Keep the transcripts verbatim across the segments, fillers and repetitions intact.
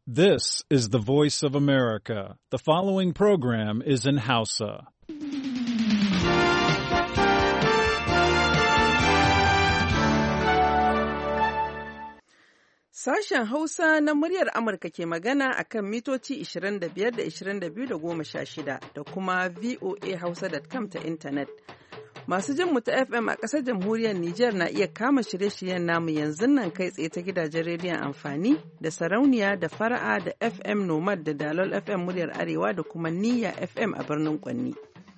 This is the voice of America. The following program is in Hausa. Sashen Hausa na muryar Amurka ke magana a kan mitoci ishirin da biyar da ishirin da biyu da goma sha shida da kuma V O A hausa dot com ta intanet. Masu jin mu ta F M a ƙasar jamhuriyar Nijar na iya kama shirye-shiryen namu yanzu nan kai tsaye ta gidajen rediyon amfani da sarauniya da fara'a da F M Nomad da Dalol F M muryar Arewa da kuma Niyya F M a birnin Kwanni.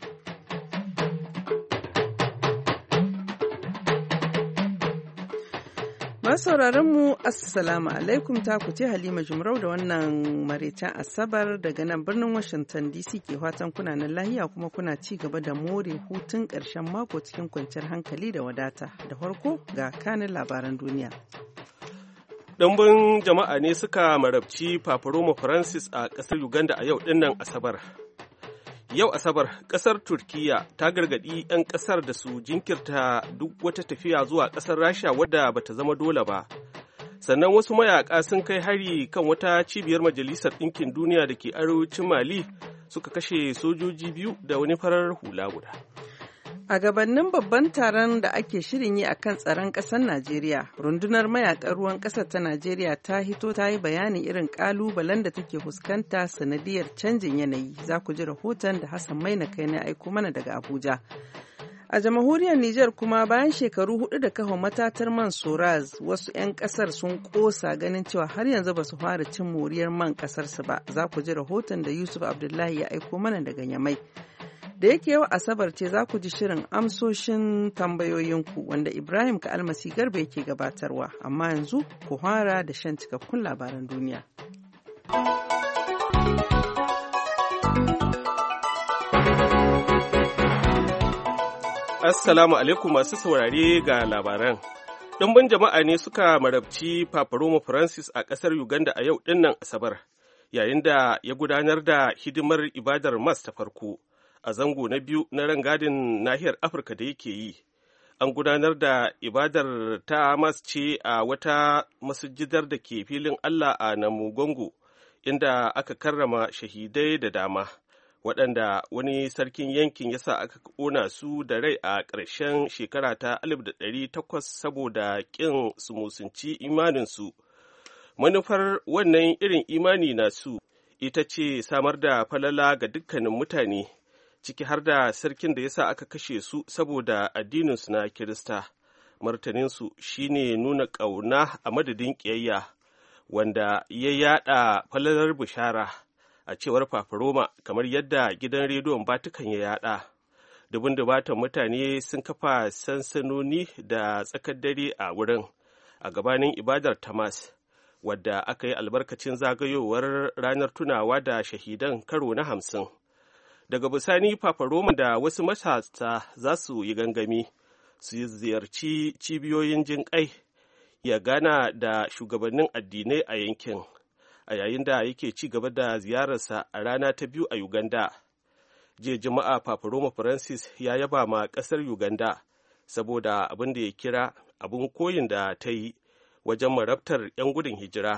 Masauraran mu Assalamu alaikum ta ku ce Halima Jumrau da wannan maraicen Asabar daga nan birnin Washington D C ke fatan kuna nan lahiya kuma kuna ci gaba da more hutun ƙarshen mako cikin kwanciyar hankali da wadata. Da farko ga kanin labaran duniya. Ɗumbin jama'a ne suka marabci Papa Roma Francis a ƙasar Uganda a yau ɗinnan Asabar. Yau Asabar, ƙasar Turkiyya ta gargaɗi 'yan ƙasar da su jinkirta duk wata tafiya zuwa ƙasar Rasha wadda bata zama dole ba. Sannan wasu mayaƙa sun kai hari kan wata cibiyar Majalisar Ɗinkin Duniya da ke arewacin Mali suka kashe sojoji biyu da wani farar hula guda. A gabanin babban taron da ake shirin yi a kan tsaron ƙasar Najeriya, rundunar mayakan ruwan ƙasar ta Najeriya ta hito ta yi bayanin irin ƙalubalen da take fuskanta sanadiyar canjin yanayi. Za ku ji rahoton da Hassan Maina kai na aiko mana daga Abuja. A jamhuriyar Nijar kuma bayan shekaru hudu da kafa matatar man Soraz, wasu 'yan ƙasar sun ƙosa ganin cewa har yanzu ba su fara cin moriyar man ƙasarsu ba. Za ku ji rahoton da Yusuf Abdullahi ya aiko mana daga Yamai. Da yake yau Asabar ce za ku ji shirin amsoshin tambayoyinku wanda Ibrahim Ka'almasi Garba yake gabatarwa, amma yanzu ku fara da shan cikakkun labaran duniya. Assalamu alaikum masu saurare ga labaran. Ɗumbin jama'a ne suka marabci Papa Roma Francis a ƙasar Uganda a yau ɗinnan Asabar, yayin da ya gudanar da hidimar ibadar Mass ta farko. A zango na biyu na rangadin nahiyar Afirka da yake yi, an gudanar da ibadar ta mas ce a wata masujidar da ke filin Allah a Namugongo, inda aka karrama shahidai da dama, waɗanda wani sarkin yankin ya sa aka ƙona su da rai a ƙarshen shekara ta alif da ɗari takwas saboda ƙin su musunci imaninsu. Manufar wannan irin imani nasu ita ce samar da falala ga dukkanin mutane, ciki har da sarkin da ya sa aka kashe su saboda addininsu na Kirista. Martaninsu shi ne nuna ƙauna a madadin ƙiyayya, wanda ya yaɗa falalar bishara a cewar Papa Roma, kamar yadda gidan rediyon Vatican ya yaɗa. Dubun dubatan mutane sun kafa sansanoni da tsakar dare a wurin a gabanin ibadar Tamas, wadda aka yi albarkacin zagayowar ranar tunawa da shahidan karo na hamsin. Daga bisani Papa Roma da wasu matasa za su yi gangami su ziyarci cibiyoyin jin ƙai, ya gana da shugabannin addinai a yankin, a yayin da yake ci gaba da ziyararsa a rana ta biyu a Uganda. Jiya Juma'a Papa Roma Francis ya yaba ma ƙasar Uganda saboda abin da ya kira abin koyin da ta yi wajen marabtar 'yan gudun hijira.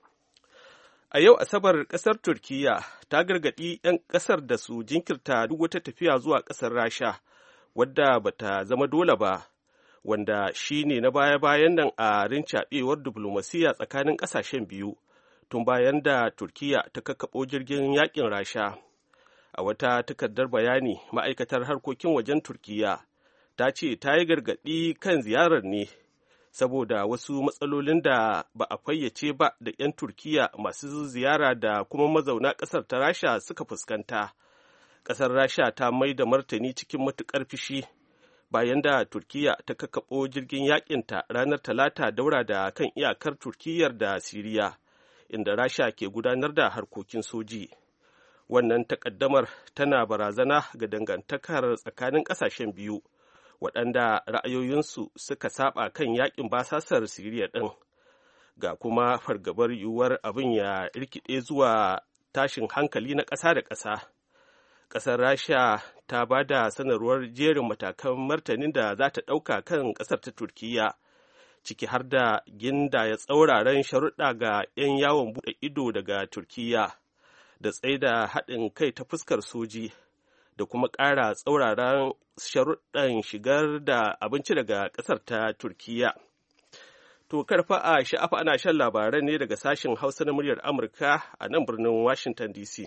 A yau Asabar ƙasar Turkiyya ta gargaɗi 'yan ƙasar da su jinkirta duk wata tafiya zuwa ƙasar Rasha, wadda bata zama dole ba, wanda shi ne na baya-bayan nan a rincaɓewar diflomasiyya tsakanin ƙasashen biyu, tun bayan da Turkiyya ta kakkaɓo jirgin yaƙin Rasha. A wata takardar bayani, ma'aikatar harkokin wajen Turkiyya ta ce ta yi gargaɗi kan ziyarar ne saboda wasu matsalolin da ba a fayyace ba da 'yan Turkiyya masu ziyara da kuma mazauna ƙasar ta Rasha suka fuskanta. Ƙasar Rasha ta mai da martani cikin matuƙar fishi bayan da Turkiyya ta kakkaɓo jirgin yaƙinta ranar Talata daura da kan iyakar Turkiyyar da Siriya, inda Rasha ke gudanar da harkokin soji. Wannan takaddamar tana barazana ga dangantakar tsakanin ƙasashen biyu, waɗanda ra'ayoyinsu suka saba kan yakin basasar Siriya ɗin, ga kuma fargabar yiwuwar abin ya rikide zuwa tashin hankali na ƙasa da ƙasa. Ƙasar Rasha ta ba da sanarwar jerin matakan martanin da za ta ɗauka kan ƙasar ta Turkiyya, ciki har da ginda ya tsauraran sharuɗa ga 'yan yawon buɗe ido daga Turkiyya da tsaida haɗin kai ta fuskar soji da kuma ƙara tsauraran sharuɗan shigar da abinci daga ƙasar ta Turkiyya. To karfa a sha'afa ana shan labaran ne daga sashen Hausa na muryar Amurka a nan birnin Washington D C.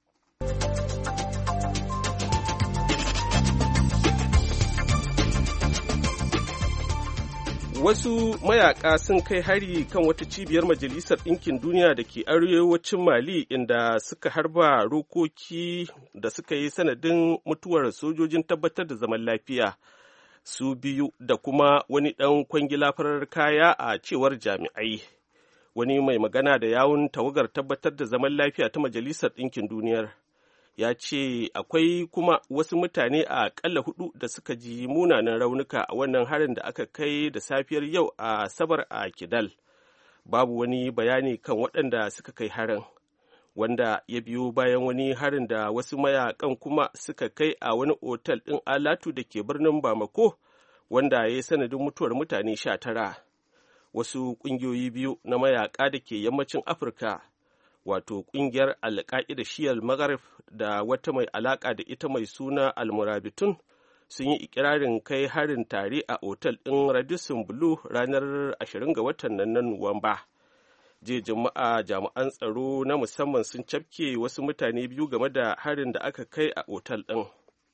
Wasu mayaƙa sun kai hari kan wata cibiyar Majalisar Ɗinkin Duniya da ke arewacin Mali inda suka harba rokoki da suka yi sanadin mutuwar sojojin tabbatar da zaman lafiya su biyu da kuma wani ɗan kwangila farar kaya a cewar jami'ai. Wani mai magana da yawun tawagar tabbatar da zaman lafiya ta Majalisar Ɗinkin Duniyar ya ce akwai kuma wasu mutane a ƙalla hudu da suka ji munanan raunuka a wannan harin da aka kai da safiyar yau a Sabar a Kidal. Babu wani bayani kan waɗanda suka kai harin, wanda ya biyo bayan wani harin da wasu mayakan kuma suka kai a wani otal ɗin Alatu da ke birnin Bamako, wanda ya yi sanadin mutuwar mutane sha tara. Wasu ƙungiyoyi biyu na mayaƙa da ke yammacin Afirka, wato ƙungiyar alƙa'ida shiyar magharib da wata mai alaƙa da ita mai suna almurabitun, sun yi ikirarin kai harin tare a otal ɗin Radisson Blu ranar ashirin ga watan nan na Nuwamba. Jiya Juma'a jami'an tsaro na musamman sun cafke wasu mutane biyu game da harin da aka kai a otal ɗin.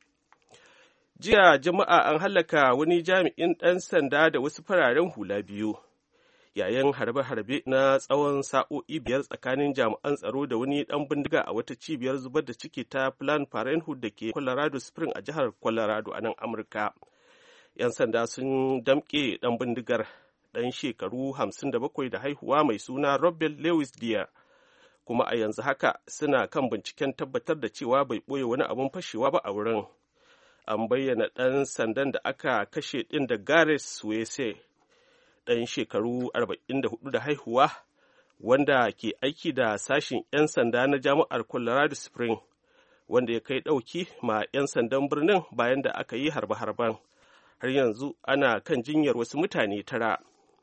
Jiya Juma'a an hallaka wani jami'in ɗan sanda da wasu fararen hula biyu, yayin harbe-harbe na tsawon sa'o'i biyar tsakanin jami'an tsaro da wani ɗan bindiga a wata cibiyar zubar da ciki ta Planned Parenthood da ke Colorado Springs a jihar Colorado a nan Amurka. 'Yan sanda sun damƙe ɗan bindigar, ɗan shekaru hamsin da bakwai da haihuwa mai suna Robert Lewis Deer, kuma a yanzu haka suna kan binciken tabbatar da cewa bai ɓoye wani abin fashewa ba a wurin. An bayyana ɗan sandan da aka kashe ɗin da Gareth Swayze, ɗan shekaru arba'in da hudu da haihuwa, wanda ke aiki da sashin 'yan sanda na jami'ar Colorado Springs, wanda ya kai ɗauki ma 'yan sandan birnin bayan da aka yi harbe-harben. Har yanzu ana kan jinyar wasu mutane tara.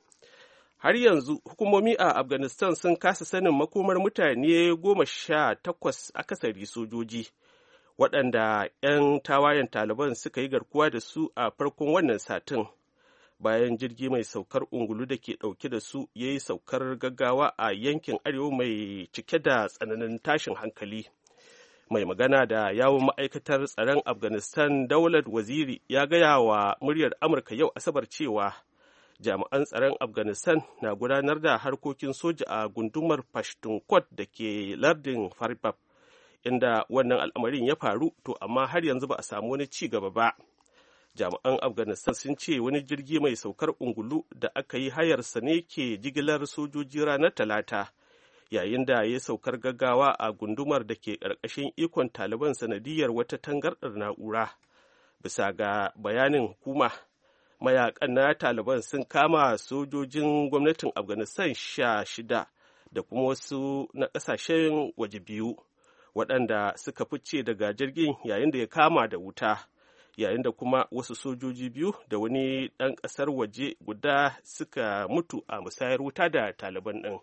Har yanzu hukumomi a Afghanistan sun kasa sanin makomar mutane goma sha takwas akasari sojoji, waɗanda 'yan tawayen Taliban suka yi garkuwa da su a farkon wannan satin, bayan jirgi mai saukar ungulu da ke ɗauke da su ya yi saukar gaggawa a yankin arewa mai cike da tsananin tashin hankali. Mai magana da yawon ma'aikatar tsaron Afghanistan Daulat Waziri ya gaya wa muryar Amurka yau Asabar cewa jami'an tsaron Afghanistan na gudanar da harkokin soja a gundumar Pashtunkot da ke lardin Farbab, inda wannan al'amarin ya faru, to amma har yanzu ba a samu wani ci gaba ba. Jami'an Afghanistan sun ce wani jirgi mai saukar ungulu da aka yi hayarsa ne ke jigilar sojoji ranar Talata, yayin da ya saukar gaggawa a gundumar da ke ƙarƙashin ikon Taliban sanadiyar wata tangarɗar na'ura. Bisa ga bayanin hukuma, mayakan na Taliban sun kama sojojin gwamnatin Afghanistan sha shida da kuma wasu na ƙasashen waje biyu, waɗanda suka fice daga jirgin yayin da ya kama da wuta, yayin da kuma wasu sojoji biyu da wani ɗan ƙasar waje guda suka mutu a musayar wuta da Taliban ɗin.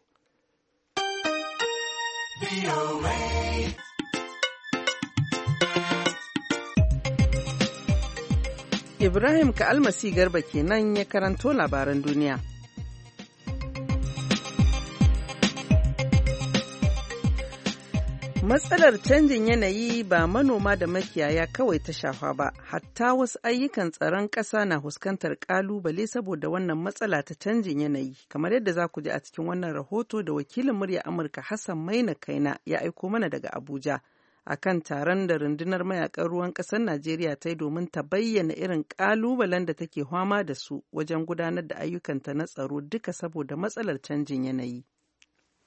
Ibrahim Ka'almasi Garba kenan ya karanto labaran duniya. Matsalar canjin yanayi ba manoma da makiyaya kawai ta shafa ba, hatta wasu ayyukan tsaron ƙasa na fuskantar ƙalubale saboda wannan matsala ta canjin yanayi, kamar yadda za ku ji a cikin wannan rahoto da wakilin murya Amurka Hassan Maina Kaina ya aiko mana daga Abuja akan taron da rundunar mayakan ruwan ƙasar Najeriya ta yi domin ta bayyana irin ƙalubalen da take fama da su wajen gudanar da ayyukanta na tsaro duka saboda matsalar canjin yanayi.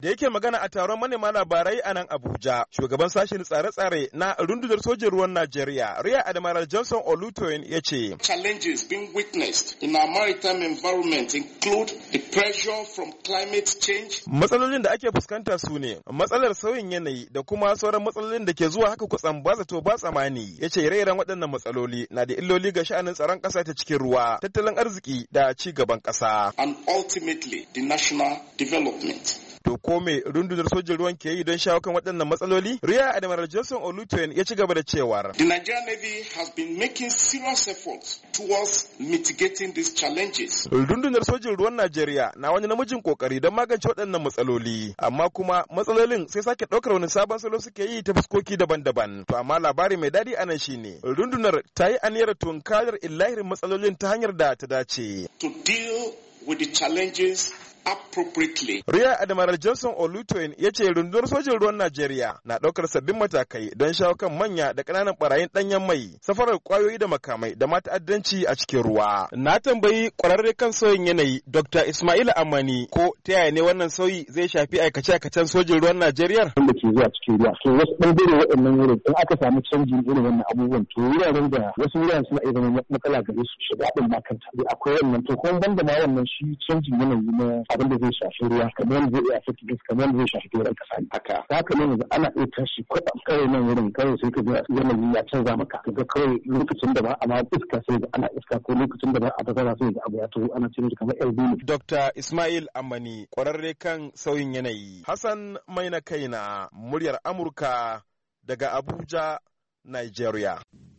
Da yake magana a taron manema labarai a nan Abuja, shugaban sashen tsare-tsare na rundunar sojin ruwan Najeriya, Rear Admiral Johnson Olutoyin ya ce, Challenges being witnessed in our maritime environment include the pressure from climate change. Matsalolin da ake fuskanta su ne matsalar sauyin yanayi da kuma sauran matsalolin da ke zuwa haka kutsan ba zato ba tsamani. Ya ce ire-iren waɗannan matsaloli na da illoli ga sha'anin tsaron ƙasa ta cikin ruwa, tattalin arziki da ci gaban ƙasa. And ultimately the national development. To ko me rundunar sojin ruwan ke yi don shawo kan waɗannan matsaloli? Rear Admiral Johnson Olutoyin ya ci gaba da cewar, The Nigerian Navy has been making serious efforts towards mitigating these challenges. Rundunar sojin ruwan Najeriya na wani namijin kokari don magance waɗannan matsaloli, amma kuma matsalolin sai sake ɗaukar wani sabon salo suke yi ta fuskoki daban-daban. To amma labari mai daɗi anan shine rundunar ta yi aniyar tunkarar illahirin matsalolin ta hanyar da ta dace. To deal with the challenges appropriately. Rear Admiral Johnson Olutoyin ya ce rundunar sojin ruwan Najeriya na ɗaukar sabbin matakai don shawo kan manya da ƙananan ɓarayin ɗanyen mai, safarar ƙwayoyi da makamai da ma ta'addanci a cikin ruwa. Na tambayi ƙwararre kan sauyin yanayi Doctor Ismail Amani ko ta yaya ne wannan sauyi zai shafi aikace-aikacen sojin ruwan Najeriya? Wanda ke zuwa cikin ruwa. To wasu ɓangare waɗannan wurin in aka samu canjin irin wannan abubuwan to wuraren da wasu wuraren suna iya zama matsala gare su shiga ɗin ma kanta. Akwai wannan to kuma banda ma wannan shi canjin yanayi na abin da zai shafi ruwa kamar yadda zai iya fiti gas kamar yadda zai shafi doron kasa ne haka haka ne yanzu ana iya tashi kwaɗam kawai nan wurin kawai sai ka ga yanayi ya canza maka ka ga kawai lokacin da ba a ma iska sai ga ana iska ko lokacin da ba a bazara sai ga abu ya taho ana cin kamar L B ne. Doctor Ismail Amani kwararre kan sauyin yanayi. Hassan Maina Kaina muryar Amurka daga Abuja, Nigeria.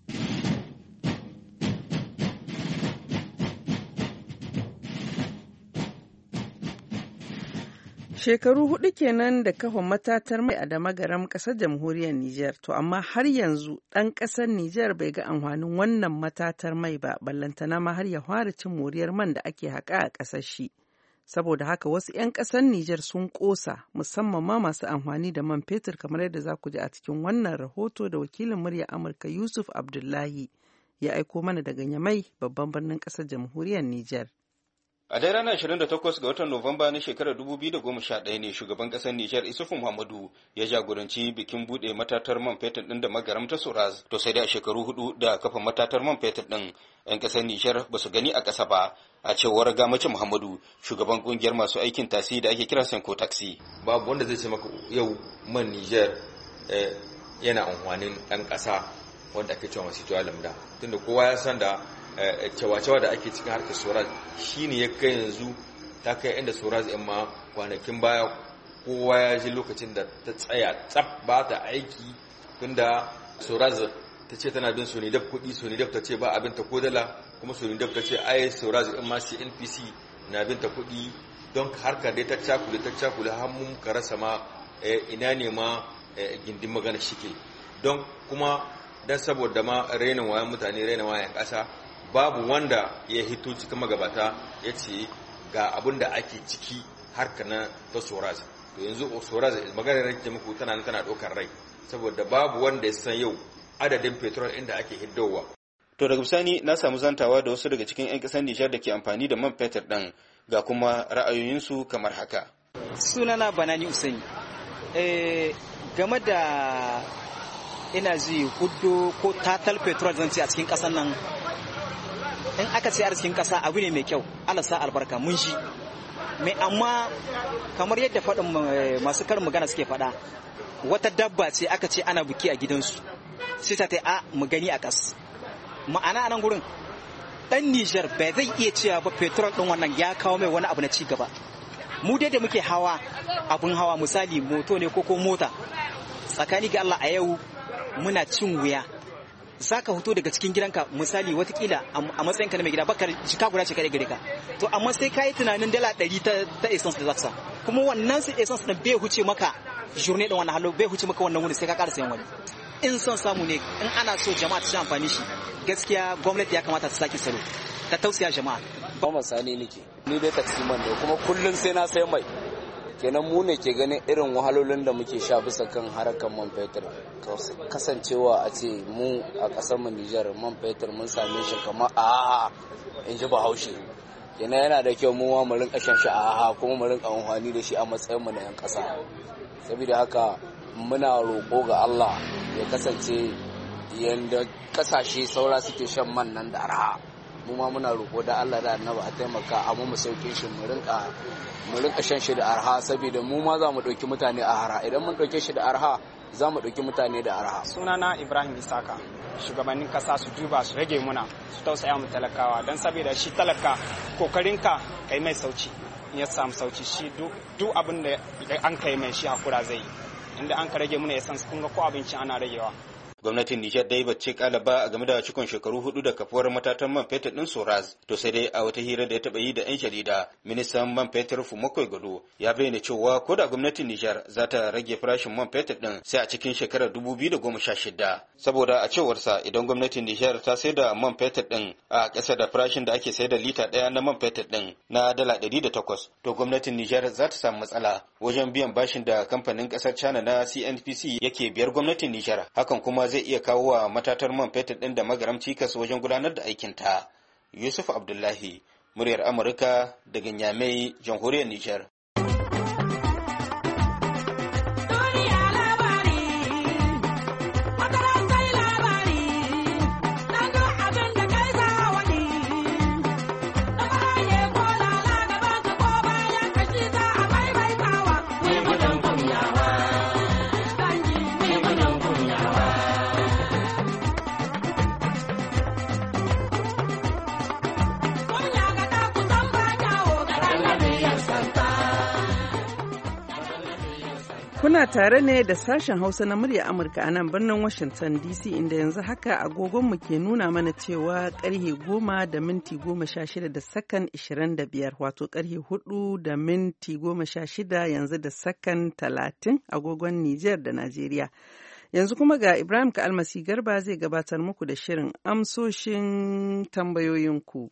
Shekaru hudu kenan da kafa matatar mai a Damagaram ƙasar jamhuriyar Nijar, to amma har yanzu ɗan ƙasar Nijar bai ga amfanin wannan matatar mai ba, ballantana ma har ya fara cin moriyar man da ake haƙa a ƙasar shi. Saboda haka wasu 'yan ƙasar Nijar sun ƙosa, musamman ma masu amfani da man fetur kamar yadda za ku ji a cikin wannan rahoto da wakilin muryar Amurka Yusuf Abdullahi ya aiko mana daga Yamai, babban birnin ƙasar jamhuriyar Nijar. A dai ranar ashirin da takwas ga watan Nuwamba na shekarar dubu biyu da goma sha ɗaya ne shugaban ƙasar Nijar Isufu Muhammadu ya jagoranci bikin buɗe matatar man fetur ɗin da magaram ta Soraz. To sai dai a shekaru hudu da kafa matatar man fetur ɗin 'yan ƙasar Nijar ba su gani a ƙasa ba, a cewar Gamace Muhammadu, shugaban ƙungiyar masu aikin tasi da ake kira Senko Taxi. Babu wanda zai ce maka yau man Nijar yana amfanin ɗan ƙasa wanda ake cewa masu tuwa lamda. Tunda kowa ya san da cewa-cewa da ake cikin harkar Soraz shi ne ya kai yanzu ta kai inda Soraz in ma kwanakin baya kowa ya ji lokacin da ta tsaya tsaf ba ta aiki, tunda Soraz ta ce tana bin Sonidab kuɗi, Sonidab ta ce ba abin ta ko dala, kuma Sonidab ta ce ai Soraz in ma C N P C na bin ta kuɗi, don harkar dai ta cakule ta cakule har mun ka rasa ma ina ne ma gindin magana shike, don kuma dan saboda ma rainin wayan mutane rainin wayan ƙasa babu wanda ya hito cikin magabata ya ce ga abin da ake ciki harka na ta Soraz. To yanzu Soraz maganar rake muku tana tana ɗaukar rai, saboda babu wanda ya san yau adadin petrol inda ake hiddowa. To daga bisani na samu zantawa da wasu daga cikin 'yan ƙasar Nijar da ke amfani da man fetur ɗin, ga kuma ra'ayoyinsu kamar haka. Sunana Banani Usaini. Eh, game da ina ji hudu ko tatal petrol zan ce a cikin ƙasar nan, in aka ce arzikin ƙasa abu ne mai kyau, Allah sa albarka mun shi mai, amma kamar yadda faɗin masu karin magana suke faɗa, wata dabba ce aka ce ana buki a gidansu sai ta ta a mu gani a ƙas. Ma'ana a nan gurin ɗan Nijar bai zai iya cewa ba petrol ɗin wannan ya kawo mai wani abu na ci gaba. Mu dai da muke hawa abun hawa misali moto ne ko ko mota, tsakani ga Allah a yau muna cin wuya. Za ka fito daga cikin gidanka misali watakila a matsayinka na mai gida bakar jika guda ce kaɗai gare ka, to amma sai ka yi tunanin dala ɗari ta essence da zaksa, kuma wannan su essence ɗin bai huce maka journée ɗin wannan halo, bai huce maka wannan wuni sai ka ƙara sayan wani. In son samu ne, in ana so jama'a ta ci amfani shi, gaskiya gwamnati ya kamata ta sake salo ta tausaya jama'a. Ba masani nake ni dai taksiman ne, kuma kullum sai na sai mai, kenan mu ne ke ganin irin wahalolin da muke sha bisa kan harkar man fetur. Kasancewa a ce mu a ƙasar mu Nijar man fetur mun same shi kamar a in ji Bahaushe yana yana da kyau mu ma mu rinka shan shi a ha kuma mu rinka amfani da shi a matsayin mu na yan ƙasa. Saboda haka muna roƙo ga Allah ya kasance yanda kasashe saura suke shan man nan da arha, mu ma muna roƙo da Allah da Annabi a taimaka a mu sauke shi mu rinka mu rinka shan shi da arha, saboda mu ma za mu ɗauki mutane a arha. Idan mun ɗauke shi da arha za mu ɗauki mutane da arha. Sunana Ibrahim Isaka. Shugabannin kasa su duba su rage muna su tausaya mu talakawa don saboda shi talaka kokarinka kai mai sauci in ya samu sauci shi duk abin da an kai mai shi hakura zai yi, inda an ka rage muna ya san kun ga ko abinci ana ragewa. Gwamnatin Nijar dai bace kala ba a game da cikon shekaru hudu da kafuwar matatan man fetur din Soraz. To sai dai a wata hira da ya taba yi da yan jarida, ministan man fetur Fumakwai Gado ya bayyana cewa ko da gwamnatin Nijar za ta rage farashin man fetur din sai a cikin shekarar dubu biyu da goma sha shida. Saboda a cewarsa idan gwamnatin Nijar ta sai da man fetur din a ƙasa da farashin da ake sai da lita ɗaya na man fetur din na dala ɗari da takwas, to gwamnatin Nijar za ta samu matsala wajen biyan bashin da kamfanin ƙasar China na C N P C yake biyar gwamnatin Nijar. Hakan kuma zai iya kawo wa matatar man fetur ɗin da magaram cikas wajen gudanar da aikinta. Yusuf Abdullahi, muryar Amurka daga Nyamai, jamhuriyar Nijar. Kuna tare ne da sashen Hausa na murya Amurka a nan birnin Washington D C, inda yanzu haka agogonmu ke nuna mana cewa karhe goma da minti goma sha shida da sakan ishirin da biyar, wato karhe hudu da minti goma sha shida yanzu da sakan talatin agogon Nijar da Najeriya. Yanzu kuma ga Ibrahim Ka'almasi Garba zai gabatar muku da shirin amsoshin tambayoyinku.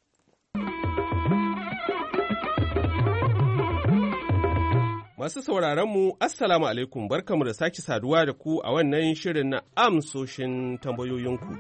Masu sauraronmu, Assalamu alaikum, barkamu da sake saduwa da ku a wannan shirin na amsoshin tambayoyinku.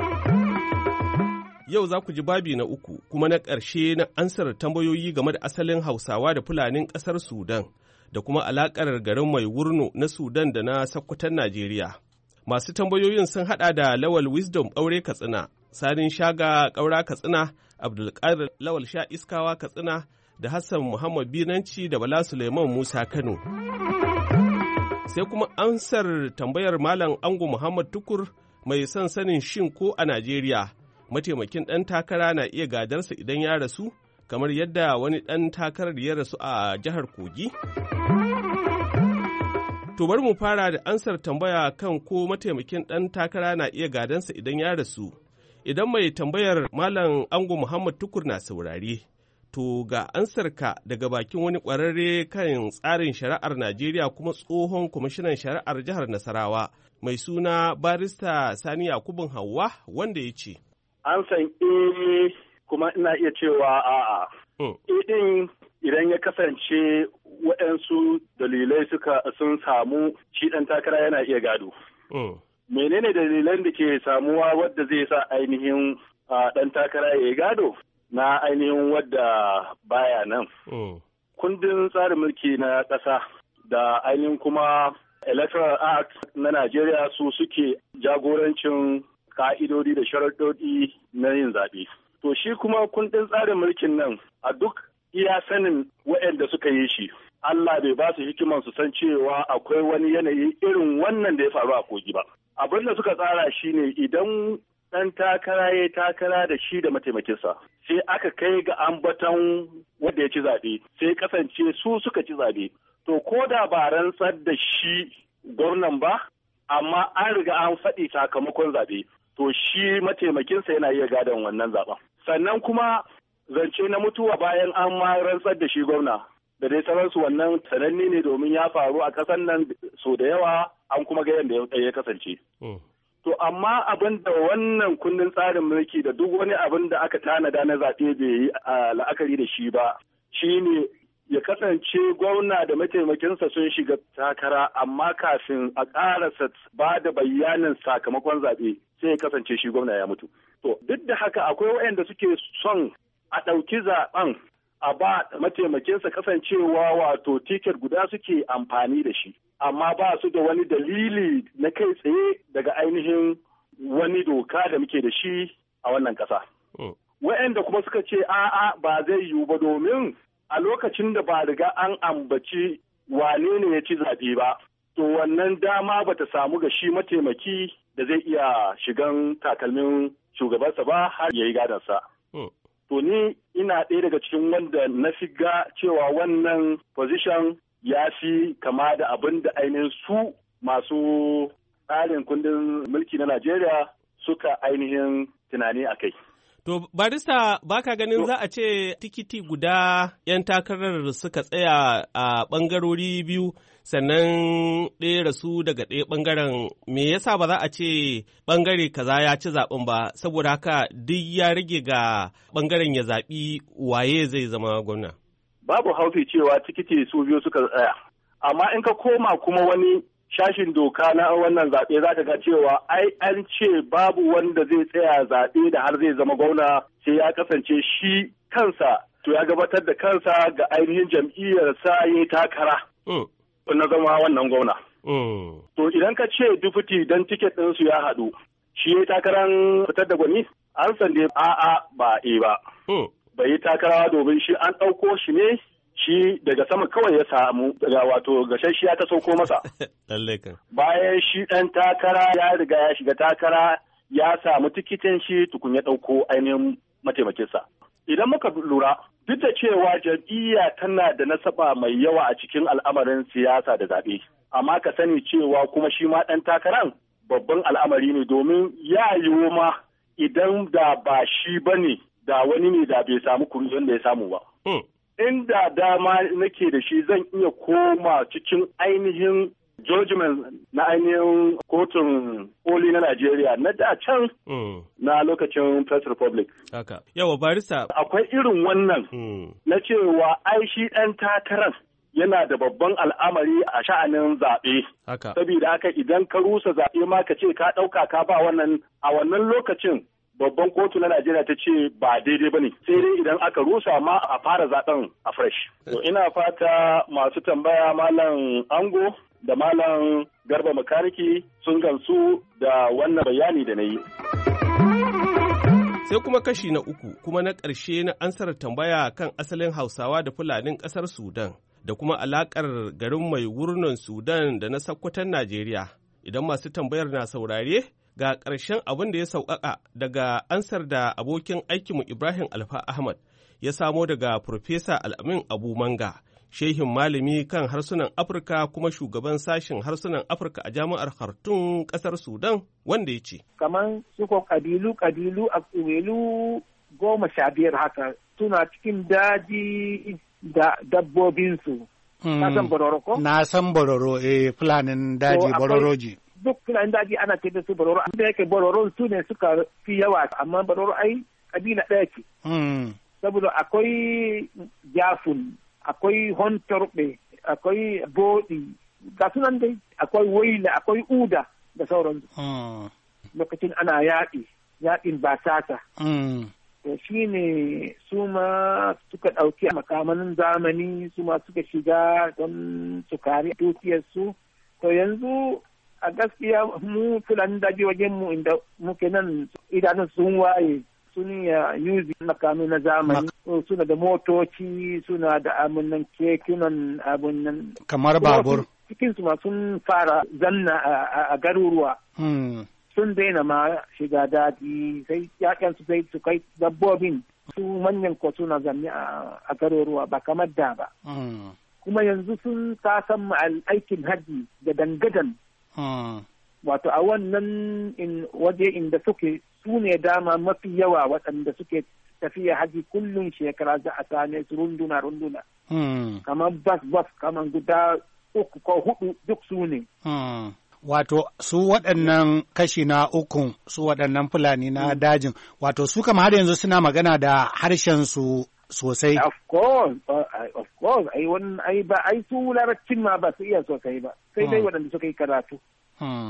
Yau za ku ji babi na uku kuma na ƙarshe na ansar tambayoyi game da asalin Hausawa da Fulanin ƙasar Sudan da kuma alaƙar garin Mai Wurno na Sudan da na Sakkwatan Najeriya. Masu tambayoyin sun haɗa da Lawal Wisdom Ɓaure Katsina, Sanin Shaga Ƙaura Katsina, Abdulkadir Lawal Sha Iskawa Katsina, da Hassan Muhammad Binanci da Bala Suleiman Musa Kano. Sai kuma ansar tambayar Malam Ango Muhammad Tukur mai son sanin shin ko a Najeriya mataimakin ɗan takara na iya gadarsa idan ya rasu, kamar yadda wani ɗan takarar ya rasu a jihar Kogi? To bari mu fara da ansar tambaya kan ko mataimakin ɗan takara na iya gadansa idan ya rasu. Idan mai tambayar Malam Ango Muhammad Tukur na saurare, to ga ansarka daga bakin wani ƙwararre kan tsarin shari'ar Najeriya kuma tsohon kwamishinan shari'ar jihar Nasarawa mai suna barista Sani Yakubun Hauwa, wanda ya ce. An san e kuma ina iya cewa a'a. Idin idan ya kasance waɗansu dalilai suka sun samu shi ɗan takara yana iya gado. Menene dalilan da ke samuwa wadda zai sa ainihin ɗan takara ya gado? Na ainihin wadda baya nan. Mm. Kundin tsarin mulki na ƙasa da ainihin kuma Electoral Act na Najeriya su suke jagorancin ka'idodi da sharaɗoɗi na yin zaɓe. To shi kuma kundin tsarin mulkin nan a duk iya sanin waɗanda suka yi shi, Allah bai ba su hikiman su san cewa akwai wani yanayi irin wannan da ya faru a Kogi ba. Abin da suka tsara shine idan ɗan takara ya takara da shi da mataimakinsa sai aka kai ga ambaton wanda ya ci zaɓe sai kasance su suka ci zaɓe to ko da ba rantsar da shi gwamnan ba amma an riga an faɗi sakamakon zaɓe to shi mataimakinsa yana iya gadon wannan zaɓen sannan kuma zance na mutuwa bayan an ma rantsar da shi gwamna da dai sauransu wannan sananne ne domin ya faru a ƙasar nan so da yawa an kuma ga yadda ya kasance. To amma abin da wannan kundin tsarin mulki da duk wani abin da aka tanada na zaɓe bai yi a la'akari da shi ba, shi ne ya kasance gwamna da mataimakinsa sun shiga takara amma kafin a ƙarasa ba da bayanin sakamakon zaɓe sai ya kasance shi gwamna ya mutu. To duk da haka akwai waɗanda suke son a ɗauki zaɓen a ba mataimakinsa kasancewa wato tiket guda suke amfani da shi, amma ba su da wani dalili na kai tsaye daga ainihin wani doka da muke da shi a wannan ƙasa. Wa'yanda kuma suka ce a'a ba zai yiwu ba domin a lokacin da ba riga an ambaci wane ne ya ci zaɓe ba, to wannan dama ba ta samu ga shi mataimaki da zai iya shigan takalmin shugabansa ba har ya yi gadansa. To ni ina ɗaya daga cikin wanda na fi ga cewa wannan position ya fi kama da abin da ainihin su masu tsarin kundin mulki na Najeriya suka ainihin tunani a kai. To, barista baka ganin za a ce tikiti guda ‘yan takarar suka tsaya a ɓangarori biyu sannan ɗaya rasu daga ɗaya ɓangaren me yasa ba za a ce ɓangare kaza ya ci zaɓen ba saboda haka duk ya rage ga ɓangaren ya zaɓi waye zai zama gwamna. Babu haufi cewa tikiti su biyu suka tsaya, amma in ka koma kuma wani shashin doka na wannan zaɓe za ka ga cewa ai an ce babu wanda zai tsaya zaɓe da har zai zama gwamna sai ya kasance shi kansa to ya gabatar da kansa ga ainihin jam'iyyarsa ya yi takara na zama wannan gwamna. To idan ka ce dufuti don tiket ɗinsu ya haɗu shi ya yi takarar fitar da gwani an sande a'a ba e ba. Bai yi takara domin shi an ɗauko shi ne shi daga sama kawai ya samu daga wato gashashiya ta sauko masa. Bayan shi ɗan takara ya riga ya shiga takara ya samu tikitin shi tukun ya ɗauko ainihin mataimakinsa. Idan muka lura duk da cewa jam'iyya tana da nasaba mai yawa a cikin al'amarin siyasa da zaɓe, amma ka sani cewa kuma shi ma ɗan takaran babban al'amari ne domin ya yiwu ma idan da ba shi ba ne da wani ne da bai samu kuriyar da ya samu ba. Inda dama nake da shi zan iya koma cikin ainihin judgment na ainihin kotun koli na Najeriya na da can na lokacin First Republic. Haka. Yawa barista. Akwai irin wannan na cewa ai shi ɗan takarar yana da babban al'amari a sha'anin zaɓe. Haka. Saboda haka idan ka rusa zaɓe ma ka ce ka ɗauka ka ba wannan a wannan lokacin babban kotu na Najeriya ta ce ba daidai ba ne, sai dai idan aka rusa ma a fara zaben a fresh. To ina fata masu tambaya Malam Ango da Malam Garba Makaniki sun gamsu da wannan bayani da na yi. Sai kuma kashi na uku kuma na ƙarshe na ansar tambaya kan asalin Hausawa da Fulanin ƙasar Sudan da kuma alaƙar garin mai wurnan Sudan da na Sakkwatan Najeriya. Idan masu tambayar na saurare, ga ƙarshen abin da ya sauƙaƙa daga ansar da abokin aikinmu Ibrahim Alfa Ahmad ya samo daga Profesa Al'amin Abu Manga, shehin malami kan harsunan Afirka kuma shugaban sashen harsunan Afirka a jami'ar Khartoum ƙasar Sudan, wanda ya ce. Kamar suko ƙabilu-ƙabilu a ƙabilu goma sha biyar haka suna cikin daji da dabbobinsu. Na san bororo ko? Na san bororo, eh, fulanin daji bororoji. Duk filan daji ana ce da su bororo, da yake bororo su ne suka fi yawa, amma bororo ai kabila ɗaya ce. Saboda akwai jafun, akwai hontorbe, akwai bodi, ga sunan dai akwai waila, akwai uda da sauransu. Lokacin ana yaƙi, yaƙin basasa. To shi ne su ma suka ɗauki makamanin zamani, su ma suka shiga don su kare dukiyarsu. To yanzu a gaskiya mu fulani daji wajen mu inda muke nan idanun sun waye sun ya yuzi makami na zamani suna da motoci suna da abunan kekunan abunan kamar babur cikin su ma sun fara zanna a garuruwa sun daina ma shiga daji sai yakan su sai su kai dabbobin su manyan ko suna zanne a garuruwa ba kamar da ba kuma yanzu sun kasan aikin haji da dangadan Hmm. Wato a wannan in waje inda suke su ne dama mafi yawa waɗanda suke tafiya haji kullum shekara za a same su runduna runduna. Hmm. Kamar bas bas kamar guda uku ko hudu duk su ne. Hmm. Wato su waɗannan kashi na ukun su waɗannan fulani na hmm. dajin wato su kama har yanzu suna magana da harshen su sosai. Of course, uh, of course, ai wannan ai ba ai su larabcin ma ba su iya sosai ba. Sai dai waɗanda suka yi karatu.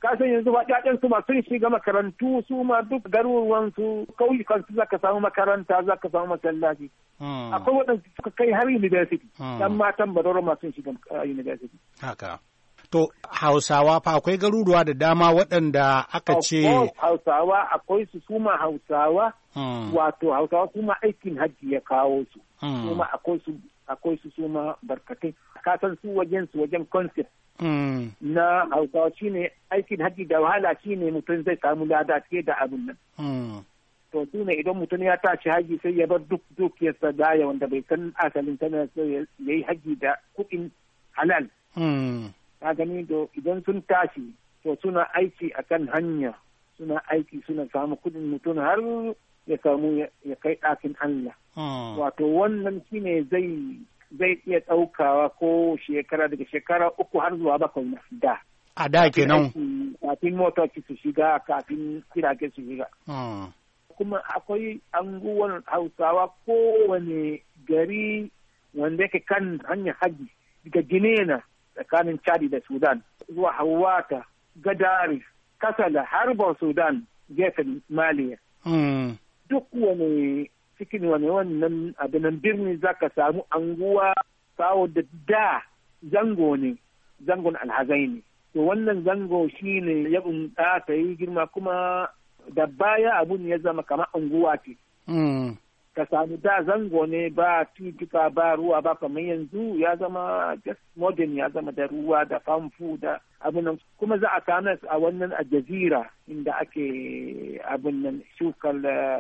kasan yanzu ba ƴaƴan su ma sun shiga makarantu su ma duk garuruwan su kauyukan su zaka samu makaranta zaka samu masallaci akwai waɗanda suka kai har university dan matan Badoro ma sun shiga university haka. To Hausawa fa akwai garuruwa da dama waɗanda aka ce Hausawa akwai su suma Hausawa wato Hausawa kuma aikin hajji ya kawo su kuma akwai su akwai su suma barkatai kasan su wajen su wajen concept Mm. na Hausawa shine aikin haji da wahala shine mutum zai samu lada fiye da abin nan. Mm. To su ne idan mutum ya tashi haji sai ya bar duk dukiyarsa daya wanda bai san asalin tana sai ya yi haji da kuɗin halal. Mm. Ka gani to idan sun tashi to suna aiki akan hanya suna aiki suna samu kuɗin mutum har ya samu ya kai ɗakin Allah. Mm. Wato wannan shine zai zai iya ɗaukawa ko shekara daga shekara uku har zuwa bakwai na da. A da kenan. Kafin motoci su shiga, kafin jirage su shiga. Kuma akwai anguwan Hausawa kowane gari wanda yake kan hanyar haji daga Jinena tsakanin Chadi da Sudan zuwa Hawata, Gadari, Kasala har Sudan gefen Maliya. Duk wani cikin wani wannan abinan birni za ka samu anguwa kawo da da zango ne zangon alhazai ne to wannan zango shi ne ya bunta ta yi girma kuma da baya abun ya zama kamar anguwa ce ka samu da zango ne ba titika ba ruwa ba kamar yanzu ya zama just modern ya zama da ruwa da famfu da abunan kuma za a kana a wannan a jazira inda ake abun nan shukar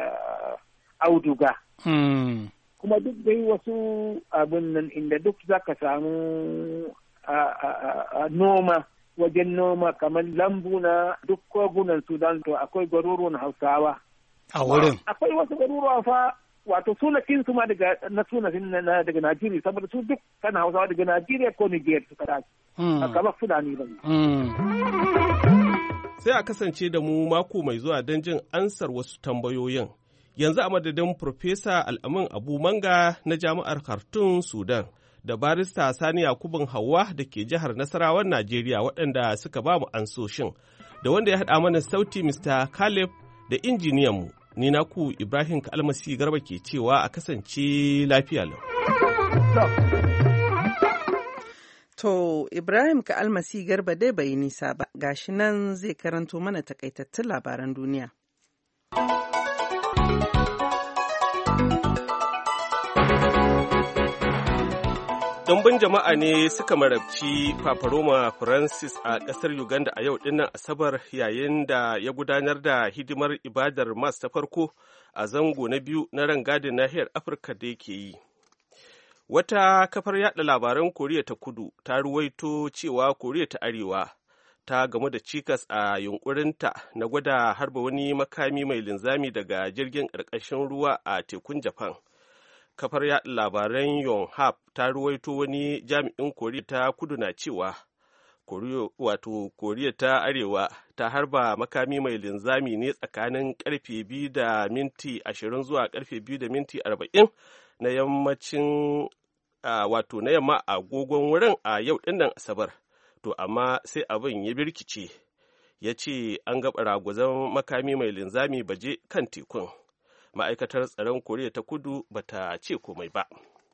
auduga. Hmm. Kuma duk dai wasu abin nan inda duk za ka samu noma wajen noma kamar lambu na duk kogunan Sudan to akwai garuruwan Hausawa. A wurin. Akwai wasu garuruwa fa wato sunakin su ma daga na sunakin na daga Najeriya saboda su duk kan Hausawa daga Najeriya ko Niger suka dace. A kamar Fulani ba. Sai a kasance da mu mako mai zuwa don jin ansar wasu tambayoyin. Yanzu a madadin Profesa Al'amin Abu Manga na Jami'ar Khartoum, Sudan, da barista Sani Yakubun Hauwa da ke jihar Nasarawan Najeriya waɗanda suka ba mu ansoshin, da wanda ya haɗa mana sauti Mister Caleb da injiniyanmu, ni naku Ibrahim Kalmasi Garba ke cewa a kasance lafiya lau. To, Ibrahim Kalmasi Garba dai bai nisa ba, gashi nan zai karanto mana takaitattun labaran duniya. Ɗumbin jama'a ne suka marabci Papa Roma Francis a ƙasar Uganda a yau dinnan Asabar yayin da ya gudanar da hidimar ibadar Mass ta farko a zango na biyu na rangadin nahiyar Afirka da yake yi. Wata kafar yaɗa labaran Koriya ta Kudu ta ruwaito cewa Koriya ta Arewa ta gamu da cikas a yunkurinta na gwada harba wani makami mai linzami daga jirgin ƙarƙashin ruwa a tekun Japan. Kafar yaɗa labaran Yonhap ta ruwaito wani jami'in Koriya ta Kudu na cewa wato Koriya ta Arewa ta harba makami mai linzami ne tsakanin karfe biyu da minti ashirin zuwa karfe biyu da minti arba'in na yammacin wato na yamma a agogon wurin a yau dinnan Asabar. To amma sai abin ya birkice, ya ce an ga baragwazon makami mai linzami baje kan tekun. Ma'aikatar tsaron Koriya ta Kudu ba ta ce komai ba.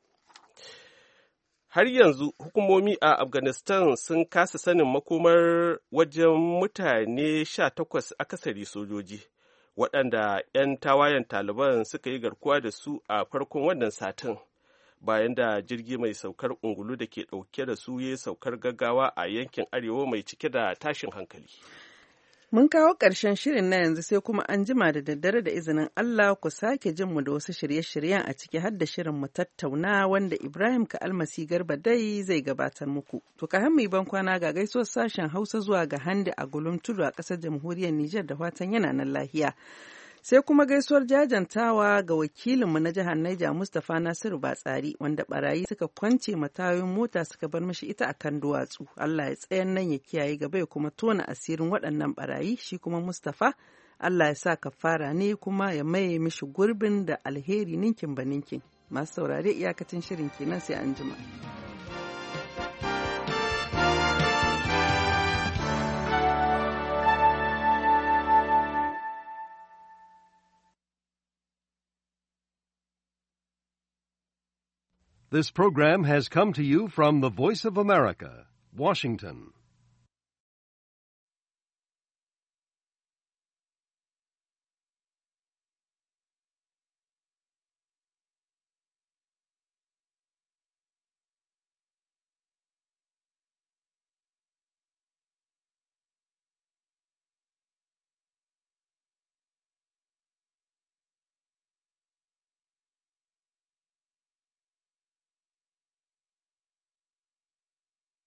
Har yanzu hukumomi a Afghanistan sun kasa sanin makomar wajen mutane sha takwas akasari sojoji, waɗanda 'yan tawayen Taliban suka yi garkuwa da su a farkon wannan satin, bayan da jirgi mai saukar ungulu da ke ɗauke da su ya saukar gaggawa a yankin arewa mai cike da tashin hankali. Mun kawo ƙarshen shirin na yanzu sai kuma an jima da daddare da izinin Allah ku sake jin mu da wasu shirye-shiryen a ciki har da shirin mu tattauna wanda Ibrahim Ka'almasi Garba dai zai gabatar muku. To ka han mu ban kwana ga gaisuwar sashen Hausa zuwa ga Hande a Gulum Tudu a ƙasar Jamhuriyar Nijar da fatan yana nan lahiya. Sai kuma gaisuwar jajantawa ga wakilinmu na jihar Naija Mustapha Nasiru Batsari wanda barayi suka kwance matayoyin mota suka bar mishi ita a kan duwatsu. Allah ya tsayan nan ya kiyaye gaba ya kuma tona asirin waɗannan barayi shi kuma Mustapha Allah ya sa kafara ne kuma ya maye mishi gurbin da alheri ninkin ba ninkin. Masu saurare iyakacin shirin kenan sai an jima. This program has come to you from the Voice of America, Washington.